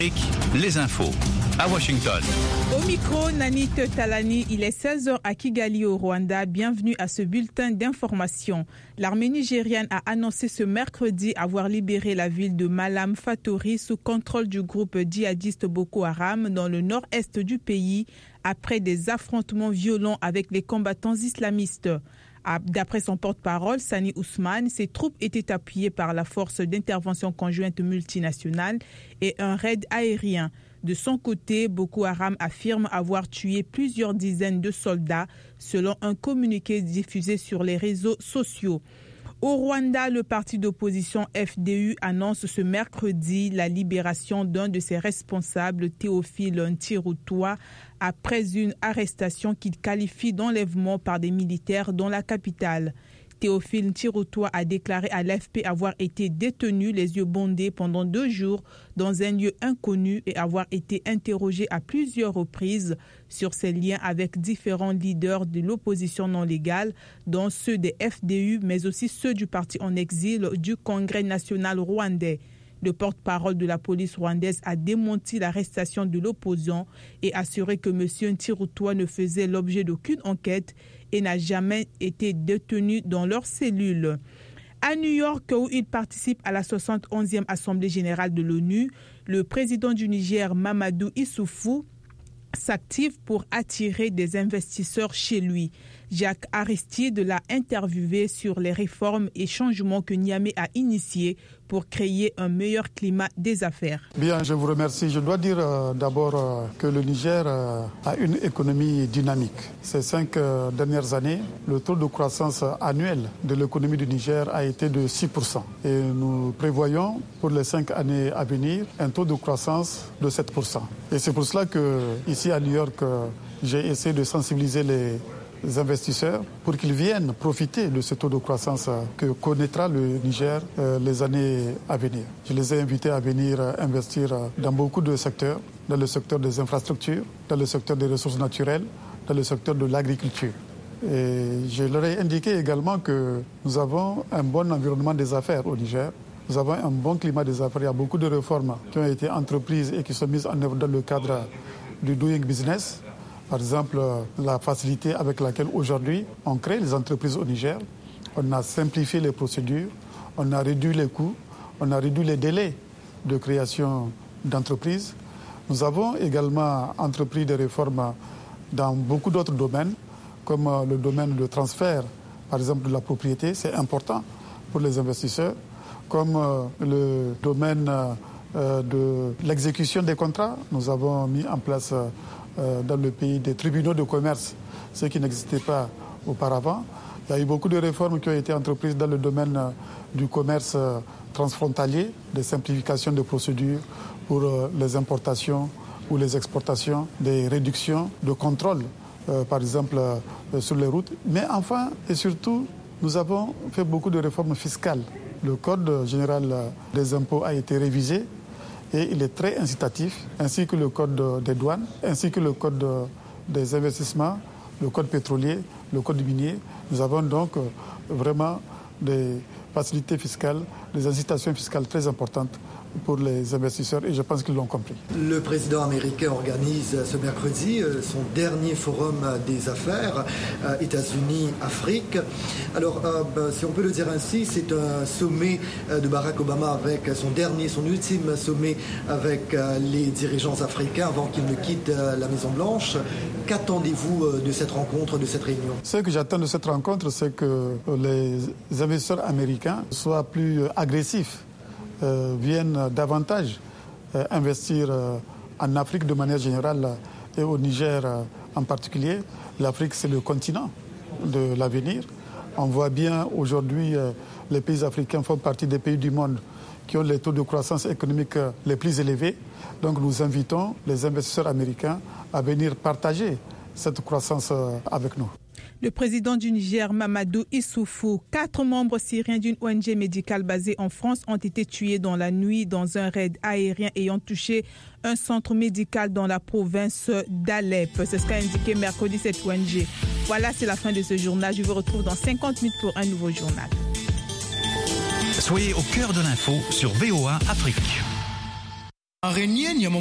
Les infos à Washington. Au micro, Nanit Talani, il est 16h à Kigali au Rwanda. Bienvenue à ce bulletin d'information. L'armée nigériane a annoncé ce mercredi avoir libéré la ville de Malam Fatori sous contrôle du groupe djihadiste Boko Haram dans le nord-est du pays après des affrontements violents avec les combattants islamistes. D'après son porte-parole, Sani Ousmane, ses troupes étaient appuyées par la force d'intervention conjointe multinationale et un raid aérien. De son côté, Boko Haram affirme avoir tué plusieurs dizaines de soldats, selon un communiqué diffusé sur les réseaux sociaux. Au Rwanda, le parti d'opposition FDU annonce ce mercredi la libération d'un de ses responsables, Théophile Ntirutwa, après une arrestation qu'il qualifie d'enlèvement par des militaires dans la capitale. Théophile Ntirutwa a déclaré à l'AFP avoir été détenu les yeux bandés pendant 2 jours dans un lieu inconnu et avoir été interrogé à plusieurs reprises sur ses liens avec différents leaders de l'opposition non légale, dont ceux des FDU, mais aussi ceux du parti en exil du Congrès national rwandais. Le porte-parole de la police rwandaise a démenti l'arrestation de l'opposant et assuré que M. Ntirutwa ne faisait l'objet d'aucune enquête et n'a jamais été détenu dans leur cellule. À New York, où il participe à la 71e Assemblée générale de l'ONU, le président du Niger, Mamadou Issoufou, s'active pour attirer des investisseurs chez lui. Jacques Aristide l'a interviewé sur les réformes et changements que Niamey a initiés pour créer un meilleur climat des affaires. Bien, je vous remercie. Je dois dire d'abord que le Niger a une économie dynamique. Ces 5 dernières années, le taux de croissance annuel de l'économie du Niger a été de 6%. Et nous prévoyons pour les 5 années à venir un taux de croissance de 7%. Et c'est pour cela que ici à New York, j'ai essayé de sensibiliser les investisseurs pour qu'ils viennent profiter de ce taux de croissance que connaîtra le Niger les années à venir. Je les ai invités à venir investir dans beaucoup de secteurs, dans le secteur des infrastructures, dans le secteur des ressources naturelles, dans le secteur de l'agriculture. Et je leur ai indiqué également que nous avons un bon environnement des affaires au Niger. Nous avons un bon climat des affaires. Il y a beaucoup de réformes qui ont été entreprises et qui sont mises en œuvre dans le cadre du Doing Business. Par exemple, la facilité avec laquelle aujourd'hui on crée les entreprises au Niger. On a simplifié les procédures, on a réduit les coûts, on a réduit les délais de création d'entreprises. Nous avons également entrepris des réformes dans beaucoup d'autres domaines, comme le domaine de transfert, par exemple de la propriété, c'est important pour les investisseurs, comme le domaine de l'exécution des contrats. Nous avons mis en place dans le pays des tribunaux de commerce, ce qui n'existait pas auparavant. Il y a eu beaucoup de réformes qui ont été entreprises dans le domaine du commerce transfrontalier, des simplifications de procédures pour les importations ou les exportations, des réductions de contrôle, par exemple sur les routes. Mais enfin et surtout, nous avons fait beaucoup de réformes fiscales. Le Code général des impôts a été révisé et il est très incitatif, ainsi que le code des douanes, ainsi que le code des investissements, le code pétrolier, le code minier. Nous avons donc vraiment des facilités fiscales, des incitations fiscales très importantes pour les investisseurs et je pense qu'ils l'ont compris. Le président américain organise ce mercredi son dernier forum des affaires États-Unis-Afrique. Alors, si on peut le dire ainsi, c'est un sommet de Barack Obama avec son ultime sommet avec les dirigeants africains avant qu'il ne quitte la Maison-Blanche. Qu'attendez-vous de cette rencontre, de cette réunion? Ce que j'attends de cette rencontre, c'est que les investisseurs américains soient plus agressifs, viennent davantage investir en Afrique de manière générale et au Niger en particulier. L'Afrique, c'est le continent de l'avenir. On voit bien aujourd'hui, les pays africains font partie des pays du monde qui ont les taux de croissance économique les plus élevés. Donc nous invitons les investisseurs américains à venir partager cette croissance avec nous. Le président du Niger, Mamadou Issoufou, 4 membres syriens d'une ONG médicale basée en France ont été tués dans la nuit dans un raid aérien ayant touché un centre médical dans la province d'Alep. C'est ce qu'a indiqué mercredi cette ONG. Voilà, c'est la fin de ce journal. Je vous retrouve dans 50 minutes pour un nouveau journal. Soyez au cœur de l'info sur VOA Afrique. araignée